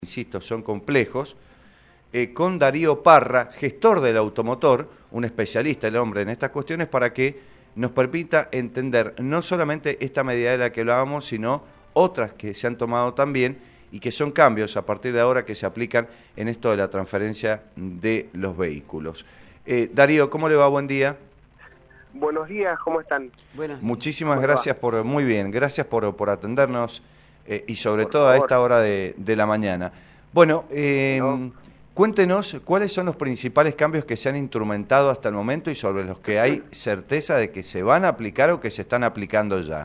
insisto, son complejos, con Darío Parra, gestor del automotor, un especialista, el hombre, en estas cuestiones, para que nos permita entender no solamente esta medida de la que hablábamos, sino otras que se han tomado también y que son cambios a partir de ahora que se aplican en esto de la transferencia de los vehículos. Darío, ¿cómo le va? Buen día. Buenos días, ¿cómo están? Muchísimas gracias muy bien, gracias por atendernos y sobre todo a esta hora de la mañana. Bueno, cuéntenos cuáles son los principales cambios que se han instrumentado hasta el momento y sobre los que hay certeza de que se van a aplicar o que se están aplicando ya.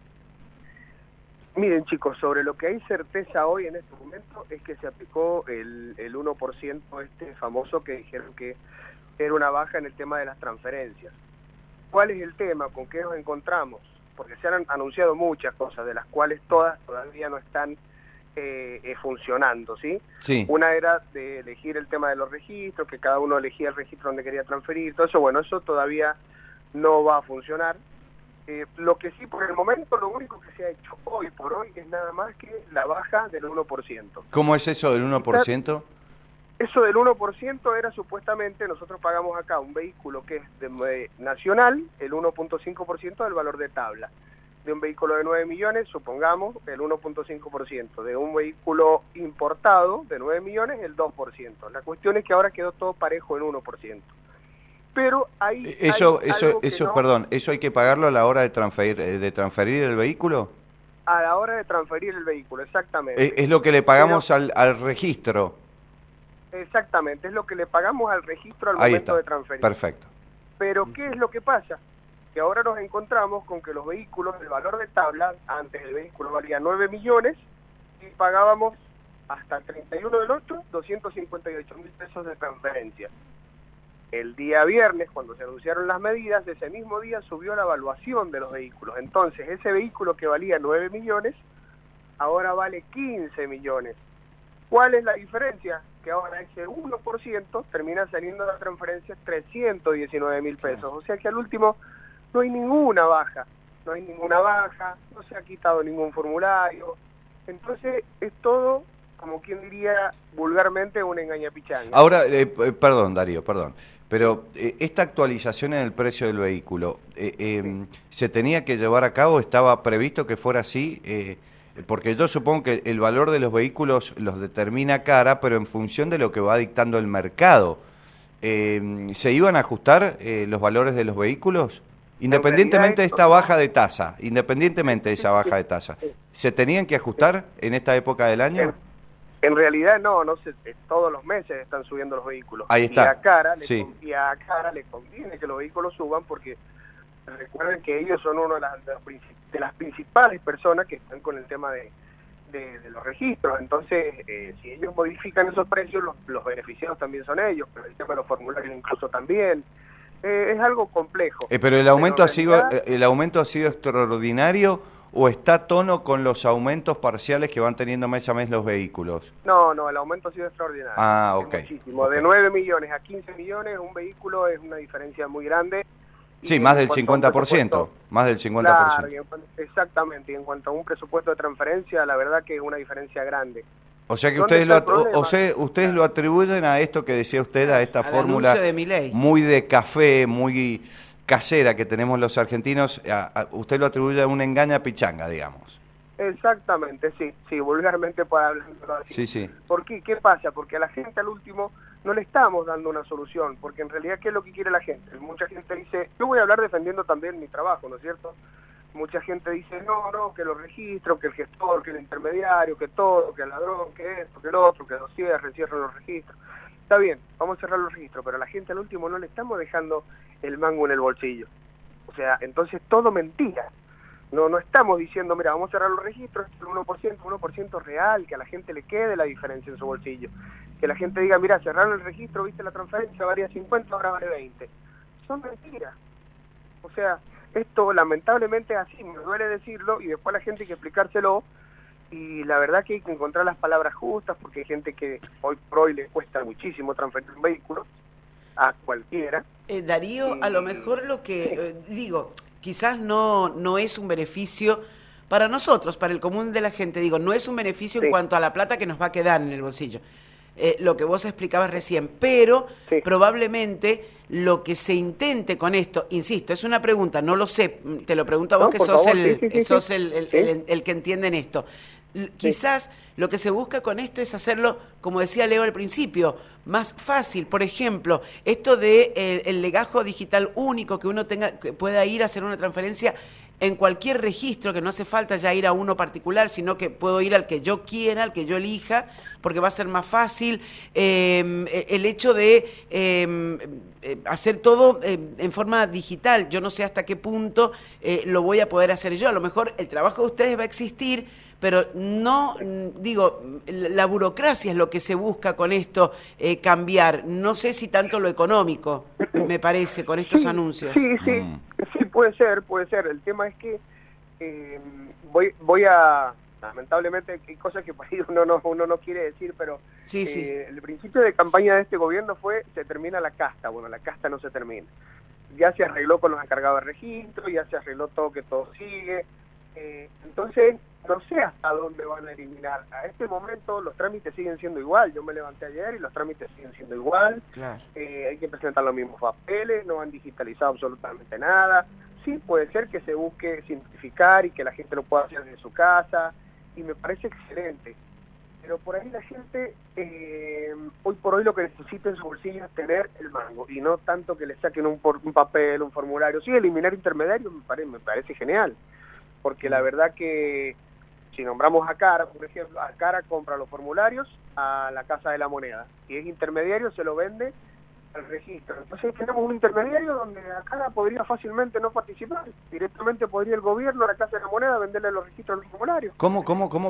Miren, chicos, sobre lo que hay certeza hoy en este momento es que se aplicó el 1% este famoso que dijeron que era una baja en el tema de las transferencias. ¿Cuál es el tema? ¿Con qué nos encontramos? Porque se han anunciado muchas cosas, de las cuales todas todavía no están funcionando, ¿sí? Sí. Una era de elegir el tema de los registros, que cada uno elegía el registro donde quería transferir, todo eso, bueno, eso todavía no va a funcionar. Lo que sí, por el momento, lo único que se ha hecho hoy por hoy es nada más que la baja del 1%. ¿Cómo es eso del 1%? Eso del 1% era supuestamente, nosotros pagamos acá un vehículo que es de nacional, el 1.5% del valor de tabla. De un vehículo de 9 millones, supongamos, el 1.5%. De un vehículo importado de 9 millones, el 2%. La cuestión es que ahora quedó todo parejo en 1%. Pero perdón, ¿eso hay que pagarlo a la hora de transferir el vehículo? A la hora de transferir el vehículo, exactamente. Es lo que le pagamos al registro. Exactamente, es lo que le pagamos al registro al momento de transferir. Perfecto. Pero ¿qué es lo que pasa? Que ahora nos encontramos con que los vehículos, el valor de tabla, antes el vehículo valía 9 millones y pagábamos hasta el 31 del 8, 258.000 pesos de transferencia. El día viernes, cuando se anunciaron las medidas, ese mismo día subió la evaluación de los vehículos. Entonces, ese vehículo que valía 9 millones, ahora vale 15 millones. ¿Cuál es la diferencia? Que ahora ese 1% termina saliendo de la transferencia 319.000 pesos. O sea que al último no hay ninguna baja. No hay ninguna baja, no se ha quitado ningún formulario. Entonces es todo, como quien diría vulgarmente, un engañapichanga. Ahora, perdón Darío, pero esta actualización en el precio del vehículo, ¿se tenía que llevar a cabo? ¿Estaba previsto que fuera así? Porque yo supongo que el valor de los vehículos los determina Cara, pero en función de lo que va dictando el mercado. ¿Se iban a ajustar los valores de los vehículos? Independientemente de esta baja de tasa, ¿se tenían que ajustar en esta época del año? En realidad no sé, todos los meses están subiendo los vehículos. Ahí está. Y a Cara le conviene que los vehículos suban porque recuerden que ellos son una de las principales personas que están con el tema de los registros. Entonces, si ellos modifican esos precios, los beneficiados también son ellos, pero el tema de los formularios incluso también. Es algo complejo. Pero el aumento ha sido extraordinario o está a tono con los aumentos parciales que van teniendo mes a mes los vehículos. No, el aumento ha sido extraordinario. Ok. Muchísimo. De 9 millones a 15 millones, un vehículo es una diferencia muy grande. Sí, más del 50%, más del 50%. Claro, exactamente, y en cuanto a un presupuesto de transferencia, la verdad que es una diferencia grande. O sea que ustedes lo atribuyen a esto que decía usted, a esta fórmula muy de café, muy casera que tenemos los argentinos, usted lo atribuye a un engaña-pichanga, digamos. Exactamente, sí, vulgarmente para hablarlo así. Sí. ¿Por qué? ¿Qué pasa? Porque a la gente al último no le estamos dando una solución, porque en realidad, ¿qué es lo que quiere la gente? Mucha gente dice, yo voy a hablar defendiendo también mi trabajo, ¿no es cierto? Mucha gente dice, no, que los registros, que el gestor, que el intermediario, que todo, que el ladrón, que esto, que el otro, que los cierren los registros. Está bien, vamos a cerrar los registros, pero a la gente al último no le estamos dejando el mango en el bolsillo. O sea, entonces todo mentira. No estamos diciendo, mira, vamos a cerrar los registros, el 1% real, que a la gente le quede la diferencia en su bolsillo. Que la gente diga, mira, cerraron el registro, viste la transferencia, valía 50, ahora vale 20. Son mentiras. O sea, esto lamentablemente es así, me duele decirlo, y después a la gente hay que explicárselo, y la verdad que hay que encontrar las palabras justas, porque hay gente que hoy por hoy le cuesta muchísimo transferir un vehículo, a cualquiera. Darío, a lo mejor lo que, quizás no es un beneficio para nosotros, para el común de la gente. Digo, no es un beneficio en cuanto a la plata que nos va a quedar en el bolsillo. Lo que vos explicabas recién, pero probablemente lo que se intente con esto, insisto, es una pregunta, no lo sé, te lo pregunto a vos, que sos el que entiende en esto. Quizás lo que se busca con esto es hacerlo, como decía Leo al principio, más fácil. Por ejemplo, esto de el legajo digital único, que uno que pueda ir a hacer una transferencia en cualquier registro, que no hace falta ya ir a uno particular, sino que puedo ir al que yo quiera, al que yo elija, porque va a ser más fácil. El hecho de hacer todo en forma digital, yo no sé hasta qué punto lo voy a poder hacer yo. A lo mejor el trabajo de ustedes va a existir, pero no, digo, la burocracia es lo que se busca con esto, cambiar. No sé si tanto lo económico, me parece, con estos anuncios. Sí, puede ser. El tema es que voy a... Lamentablemente hay cosas que por ahí uno no quiere decir, pero el principio de campaña de este gobierno fue: se termina la casta. Bueno, la casta no se termina. Ya se arregló con los encargados de registro, ya se arregló todo, que todo sigue. Entonces, no sé hasta dónde van a eliminar. A este momento los trámites siguen siendo igual. Yo me levanté ayer y los trámites siguen siendo igual. Claro. Hay que presentar los mismos papeles, no han digitalizado absolutamente nada. Sí, puede ser que se busque simplificar y que la gente lo pueda hacer desde su casa, y me parece excelente. Pero por ahí la gente, hoy por hoy lo que necesita en su bolsillo es tener el mango, y no tanto que le saquen un papel, un formulario. Sí, eliminar intermediarios me parece genial, porque la verdad que si nombramos a Cara, por ejemplo, a Cara compra los formularios a la Casa de la Moneda, y es intermediario, se lo vende al registro. Entonces tenemos un intermediario donde a Cara podría fácilmente no participar. Directamente podría el gobierno a la Casa de la Moneda venderle los registros a los formularios. ¿Cómo?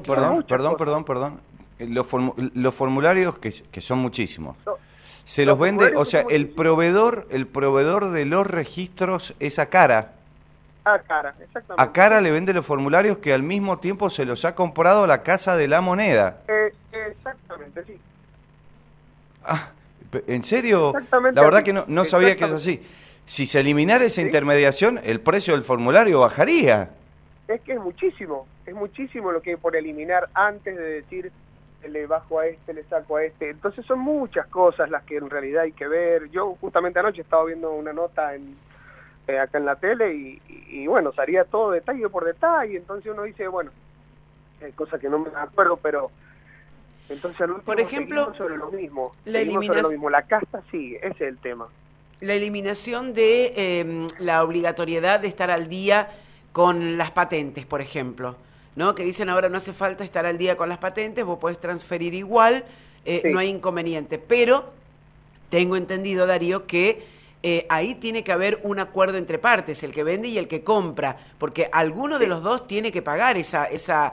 Perdón. Los formularios, que son muchísimos, se los vende, o sea, el proveedor de los registros es a Cara. A Cara, exactamente. A Cara le vende los formularios, que al mismo tiempo se los ha comprado la Casa de la Moneda. Exactamente, sí. ¿En serio? La verdad que no sabía que es así. Si se eliminara esa intermediación, el precio del formulario bajaría. Es que es muchísimo lo que hay por eliminar antes de decir: le bajo a este, le saco a este. Entonces son muchas cosas las que en realidad hay que ver. Yo justamente anoche estaba viendo una nota acá en la tele y bueno, salía todo detalle por detalle. Entonces uno dice, bueno, hay cosas que no me acuerdo, pero entonces al último, por ejemplo, sobre lo mismo. La casta sigue, ese es el tema. La eliminación de la obligatoriedad de estar al día con las patentes, por ejemplo, ¿no? Que dicen ahora no hace falta estar al día con las patentes, vos podés transferir igual, no hay inconveniente. Pero tengo entendido, Darío, que ahí tiene que haber un acuerdo entre partes, el que vende y el que compra, porque alguno de los dos tiene que pagar esa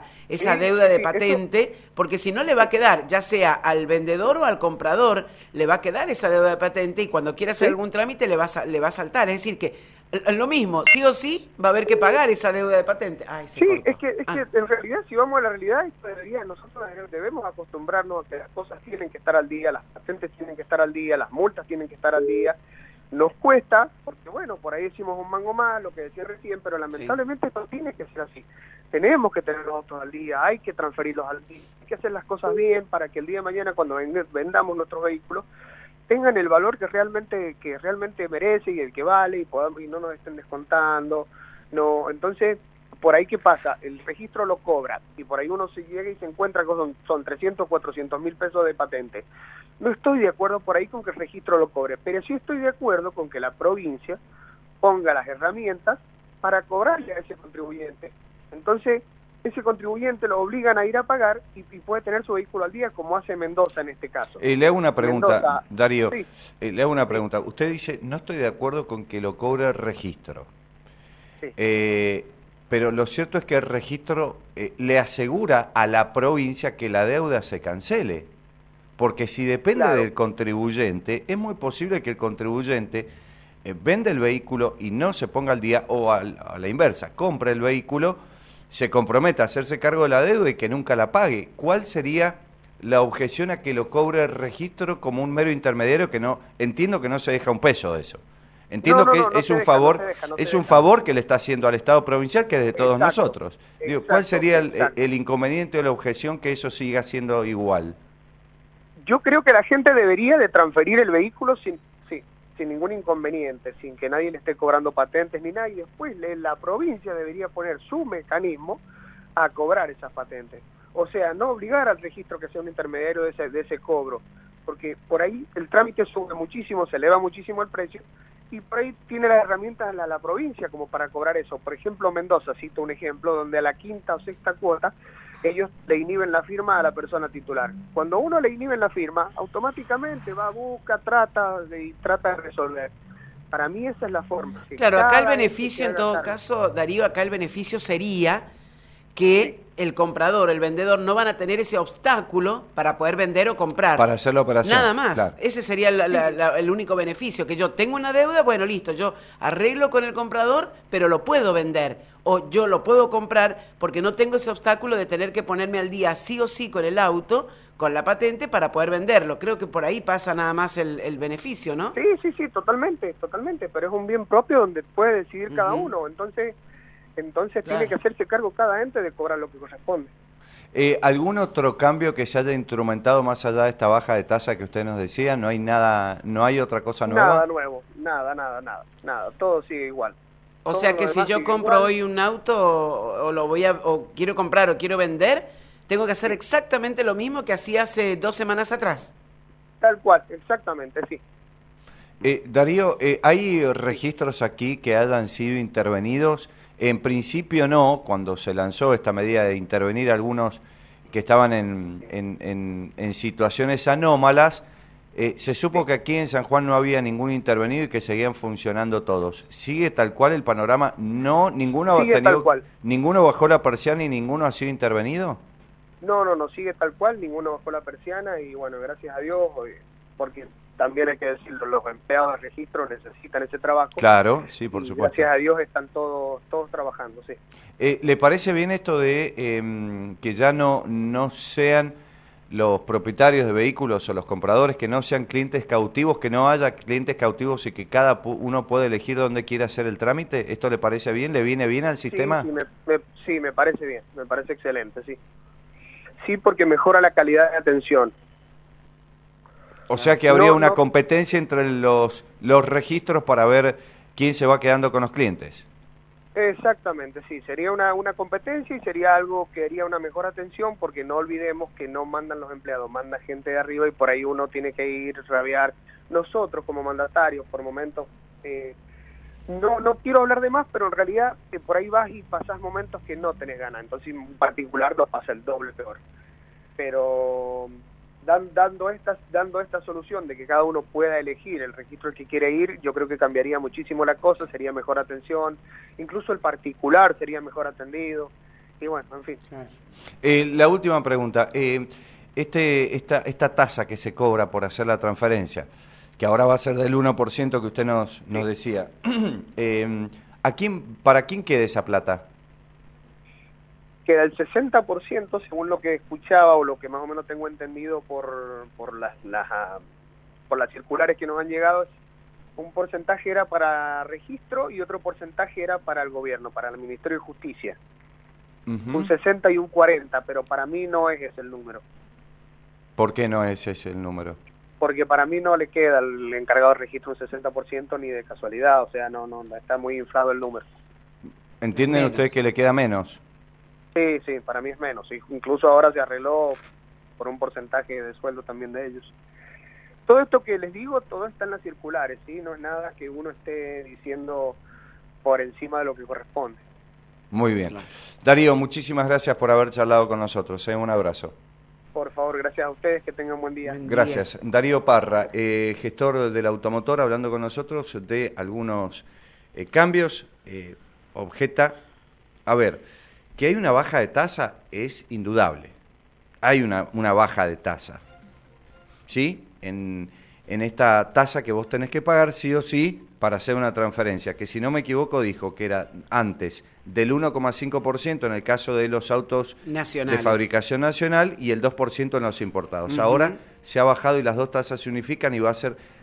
deuda de patente, porque si no le va a quedar, ya sea al vendedor o al comprador, le va a quedar esa deuda de patente, y cuando quiera hacer algún trámite le va a saltar. Es decir, que lo mismo, sí o sí va a haber que pagar esa deuda de patente. Es que en realidad, si vamos a la realidad, nosotros debemos acostumbrarnos a que las cosas tienen que estar al día, las patentes tienen que estar al día, las multas tienen que estar al día. Nos cuesta, porque bueno, por ahí decimos un mango más, lo que decía recién, pero lamentablemente esto tiene que ser así. Tenemos que tener los autos al día, hay que transferirlos al día, hay que hacer las cosas bien para que el día de mañana, cuando vendamos nuestros vehículos, tengan el valor que realmente merece y el que vale, y no nos estén descontando. No, entonces, por ahí, ¿qué pasa? El registro lo cobra, y por ahí uno se llega y se encuentra que son 300, 400 mil pesos de patente. No estoy de acuerdo por ahí con que el registro lo cobre, pero sí estoy de acuerdo con que la provincia ponga las herramientas para cobrarle a ese contribuyente. Entonces, ese contribuyente lo obligan a ir a pagar y puede tener su vehículo al día, como hace Mendoza en este caso. Le hago una pregunta, Darío. Sí. Le hago una pregunta. Usted dice, no estoy de acuerdo con que lo cobre el registro. Sí. Pero lo cierto es que el registro le asegura a la provincia que la deuda se cancele. Porque si depende del contribuyente, es muy posible que el contribuyente venda el vehículo y no se ponga al día, o a la inversa, compra el vehículo, se comprometa a hacerse cargo de la deuda y que nunca la pague. ¿Cuál sería la objeción a que lo cobre el registro como un mero intermediario, que no entiendo que no se deja un peso de eso? Entiendo No, que no es se un deja, favor, no se deja, no es se un deja. favor que le está haciendo al Estado provincial, que es de todos Exacto, nosotros. Digo, ¿cuál exacto, sería exacto. el inconveniente o la objeción que eso siga siendo igual? Yo creo que la gente debería de transferir el vehículo sin ningún inconveniente, sin que nadie le esté cobrando patentes ni nada, y después la provincia debería poner su mecanismo a cobrar esas patentes. O sea, no obligar al registro que sea un intermediario de ese cobro, porque por ahí el trámite sube muchísimo, se eleva muchísimo el precio, y por ahí tiene las herramientas la provincia como para cobrar eso. Por ejemplo, Mendoza, cito un ejemplo, donde a la quinta o sexta cuota ellos le inhiben la firma a la persona titular. Cuando uno le inhiben la firma, automáticamente va, busca, trata de resolver. Para mí esa es la forma. Claro, acá el beneficio en todo caso, Darío, acá el beneficio sería que el comprador, el vendedor no van a tener ese obstáculo para poder vender o comprar. Para hacer la operación. Nada más. Claro. Ese sería el único beneficio, que yo tengo una deuda, bueno, listo, yo arreglo con el comprador, pero lo puedo vender. O yo lo puedo comprar porque no tengo ese obstáculo de tener que ponerme al día sí o sí con el auto, con la patente, para poder venderlo. Creo que por ahí pasa nada más el beneficio, ¿no? Sí, totalmente, pero es un bien propio donde puede decidir cada uno. Entonces claro, tiene que hacerse cargo cada ente de cobrar lo que corresponde. ¿Algún otro cambio que se haya instrumentado más allá de esta baja de tasa que usted nos decía? ¿No hay nada, no hay otra cosa nueva? Nada nuevo, nada, todo sigue igual. O sea que si yo compro hoy un auto o quiero comprar o quiero vender, tengo que hacer exactamente lo mismo que hacía hace 2 semanas atrás. Tal cual, exactamente, sí. Darío, ¿hay registros aquí que hayan sido intervenidos? En principio no, cuando se lanzó esta medida de intervenir algunos que estaban en situaciones anómalas, se supo que aquí en San Juan no había ningún intervenido y que seguían funcionando todos. ¿Sigue tal cual el panorama? No, ninguno bajó la persiana y ninguno ha sido intervenido. No, sigue tal cual, ninguno bajó la persiana y bueno, gracias a Dios, porque también hay que decirlo, los empleados de registro necesitan ese trabajo. Claro, sí, por supuesto. Gracias a Dios están todos trabajando, sí. ¿Le parece bien esto de que ya no sean los propietarios de vehículos o los compradores, que no sean clientes cautivos, que no haya clientes cautivos y que cada uno puede elegir dónde quiere hacer el trámite? ¿Esto le parece bien? ¿Le viene bien al sistema? Sí, me parece bien, me parece excelente, sí. Sí, porque mejora la calidad de atención. O sea que habría una competencia entre los registros para ver quién se va quedando con los clientes. Exactamente, sí, sería una competencia y sería algo que haría una mejor atención, porque no olvidemos que no mandan los empleados, manda gente de arriba y por ahí uno tiene que ir, rabiar. Nosotros como mandatarios, por momentos, no quiero hablar de más, pero en realidad por ahí vas y pasas momentos que no tenés ganas, entonces en particular lo pasa el doble peor. Pero dando esta solución de que cada uno pueda elegir el registro al que quiere ir, yo creo que cambiaría muchísimo la cosa, sería mejor atención, incluso el particular sería mejor atendido, y bueno, en fin. La última pregunta, esta tasa que se cobra por hacer la transferencia, que ahora va a ser del 1% que usted nos decía, ¿para quién queda esa plata? Queda el 60%, según lo que escuchaba o lo que más o menos tengo entendido por las circulares que nos han llegado. Un porcentaje era para registro y otro porcentaje era para el gobierno, para el Ministerio de Justicia. Un 60 y un 40, pero para mí no es ese el número. ¿Por qué no es ese el número? Porque para mí no le queda al encargado de registro un 60% ni de casualidad, o sea, no está muy inflado el número. ¿Entienden ustedes que le queda menos? Sí, para mí es menos. Incluso ahora se arregló por un porcentaje de sueldo también de ellos. Todo esto que les digo, todo está en las circulares, ¿sí? No es nada que uno esté diciendo por encima de lo que corresponde. Muy bien. Claro. Darío, muchísimas gracias por haber charlado con nosotros. Un abrazo. Por favor, gracias a ustedes, que tengan buen día. Gracias. Darío Parra, gestor del automotor, hablando con nosotros de algunos cambios. Objeta, a ver, que hay una baja de tasa es indudable. Hay una baja de tasa, ¿sí? En esta tasa que vos tenés que pagar sí o sí para hacer una transferencia, que si no me equivoco dijo que era antes del 1,5% en el caso de los autos nacionales de fabricación nacional y el 2% en los importados. Ahora se ha bajado y las dos tasas se unifican y va a ser